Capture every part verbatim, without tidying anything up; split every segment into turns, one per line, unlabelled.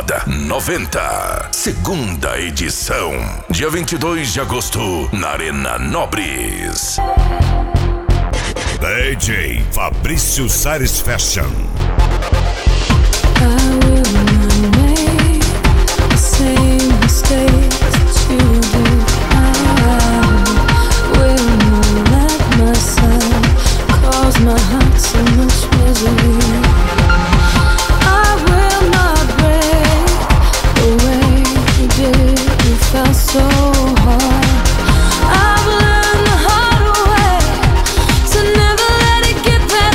Moda noventa, segunda edição, dia vinte e dois de agosto, na Arena Nobres. D J Fabrício Sares Fashion.
I will not make the same mistakes that you do. I will not let myself cause my heart so much misery. I will not break the way you did. You felt so hard. I've learned the hard way to never let it get that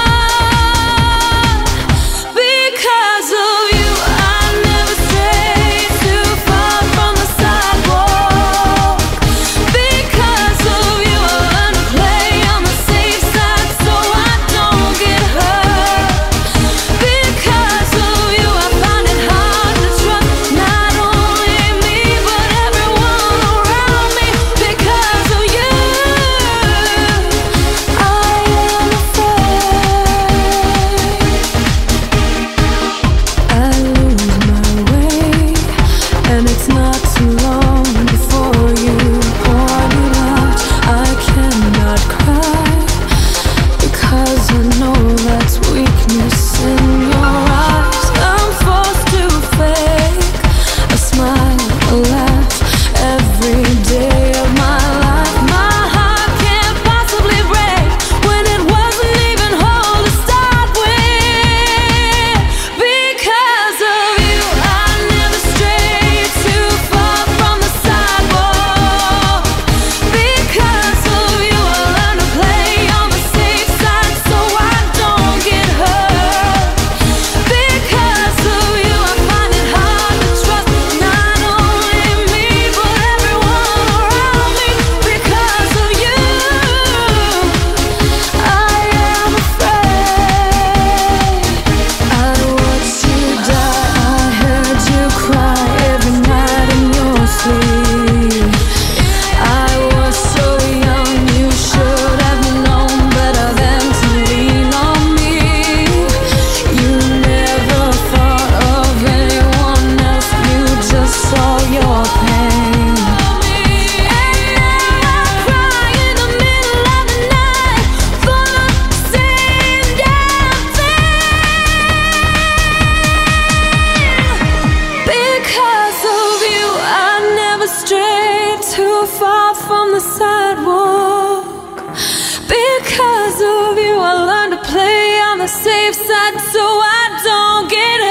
far. Because of you, I never stray too far from the sidewalk. Because of you, I learn to play on the safe side so I don't get hurt. Because of you, I find it hard to trust not only me but everyone around me. Because of you, I am afraid I lose my way, and it's not too long before you point it out. I cannot cry because I know that's weakness in your eyes. I'm forced to fake a smile, a laugh every day of my life. My heart can't possibly break when it wasn't even whole to start with. Because of you, I never stray too far from the sidewalk. Because of you, I learn to play on the safe side so I don't get hurt. Because of you, I find it hard to trust not only me but everyone around me. Because of you, I am afraid. I watched you die, I heard you cry every night in your sleep. I was so young, you should have known better than to lean on me. You never thought of anyone else, you just saw your pain. And now I cry in the middle of the night for the same damn thing. Because of you, I never strayed too far from the sidewalk. Because of you, I learned to play on the safe side so I don't get